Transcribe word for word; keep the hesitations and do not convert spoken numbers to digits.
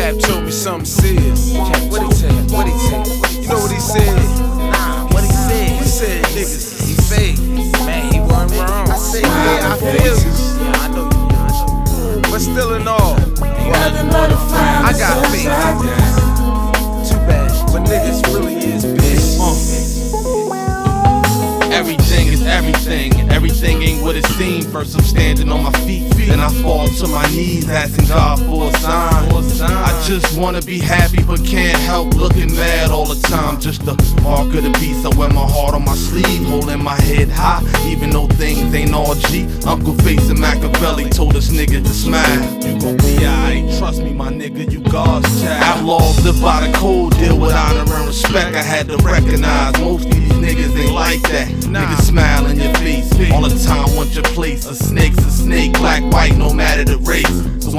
Cap told me something serious. What he say? What he say? You know what he said? Nah, what he said? He said niggas, he fake. Man, he wasn't wrong. I said, yeah, I feel you. Yeah, I know you, yeah, I know you. But still in all, I got faith. Too bad, but niggas really is bitch. Everything is everything, and everything ain't what it seems. First I'm standing on my feet, then I fall to my knees, asking God for a sign. I just wanna be happy, but can't help looking mad all the time. Just the mark of the beast, I wear my heart on my sleeve, holding my head high, even though things ain't all G. Uncle Face and Machiavelli told us niggas to smile. You gon' be alright, trust me my nigga, you God's child. Outlaws live by the code, deal with honor and respect. I had to recognize most of these niggas ain't like that. Niggas smile in your face all the time, want your place. A snake's a snake, black, white, no matter the race. So